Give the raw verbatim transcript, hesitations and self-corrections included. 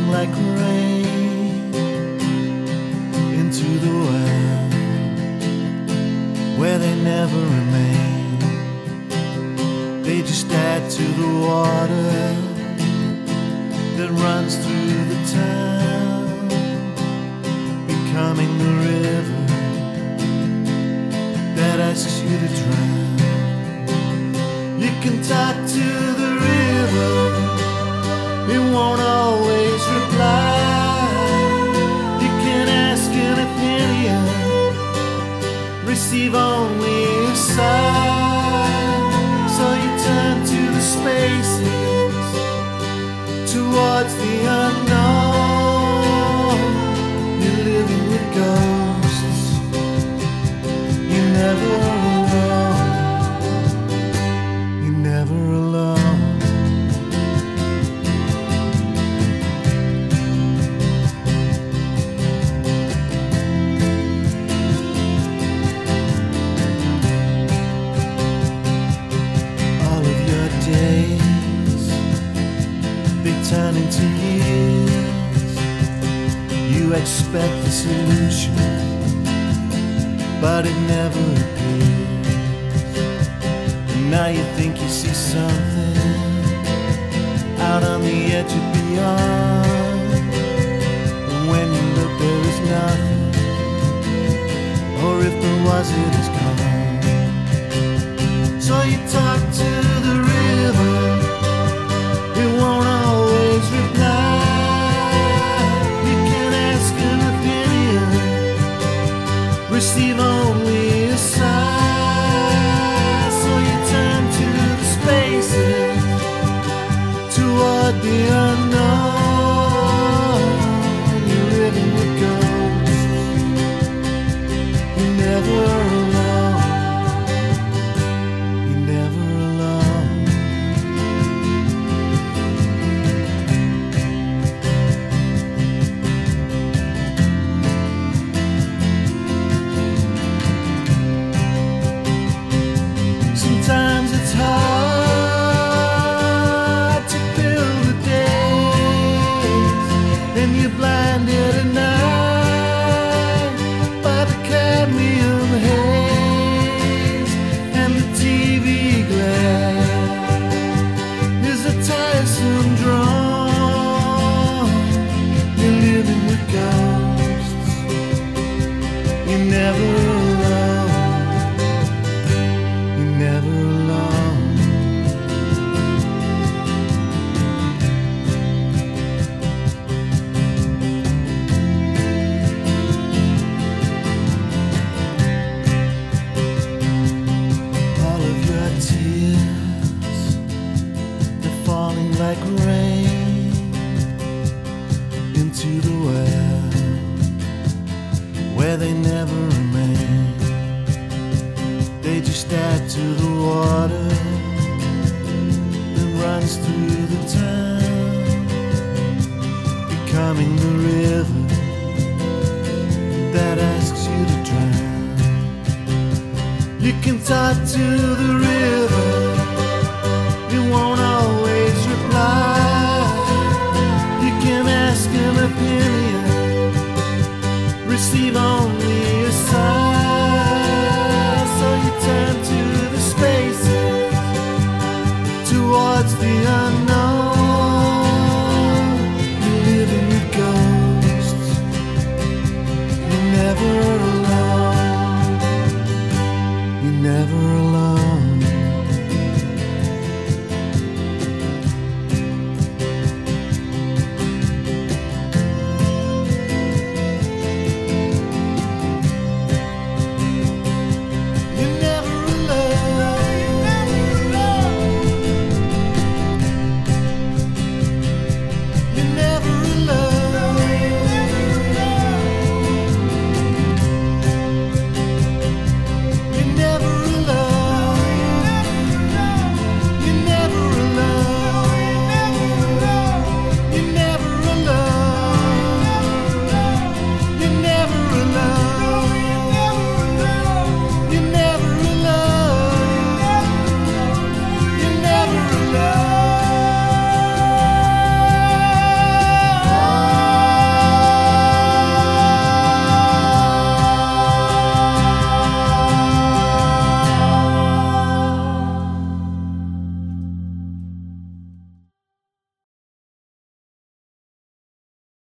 falling like rain into the well where they never remain. They just add to the water that runs through the town, becoming the river that asks you to drown. You can talk to the river, it won't always reply. You can ask an opinion, receive only a sigh. So you turn to the spaces, towards the unknown. You're living with ghosts, you're never alone. You're never alone. Days, they turn into years. You expect the solution, but it never appears. And now you think you see something out on the edge of beyond. And when you look, there is nothing, or if there was, it is gone. So you talk to the river, it won't always reply. You can ask an opinion, receive only a sigh. So you turn to the spaces, toward the unknown. You're living with ghosts, you're never alone. Sometimes it's hard to fill the days, and you're blinded at night by the cadmium haze, and the T V glare is a tiresome drum. You're living with ghosts, you're never alone. Never alone. All of your tears, they're falling like rain into the well where they never remain. They just add to the water that runs through the town, becoming the river that asks you to drown. You can talk to the river,